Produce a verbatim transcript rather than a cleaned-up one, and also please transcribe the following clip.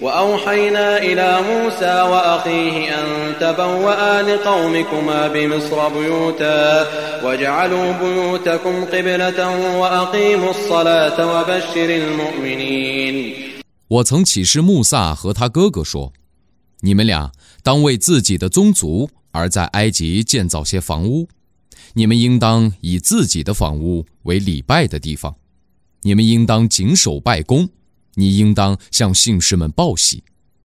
وأوحينا إلى موسى وأخيه أن تبوأ لقومكما بمصر بيوتا وجعلوا بيوتكم قبلة وأقيموا الصلاة وبشر المؤمنين。 我曾启示穆萨和他哥哥说，你们俩当为自己的宗族而在埃及建造些房屋，你们应当以自己的房屋为礼拜的地方，你们应当谨守拜功，你应当向信士们报喜。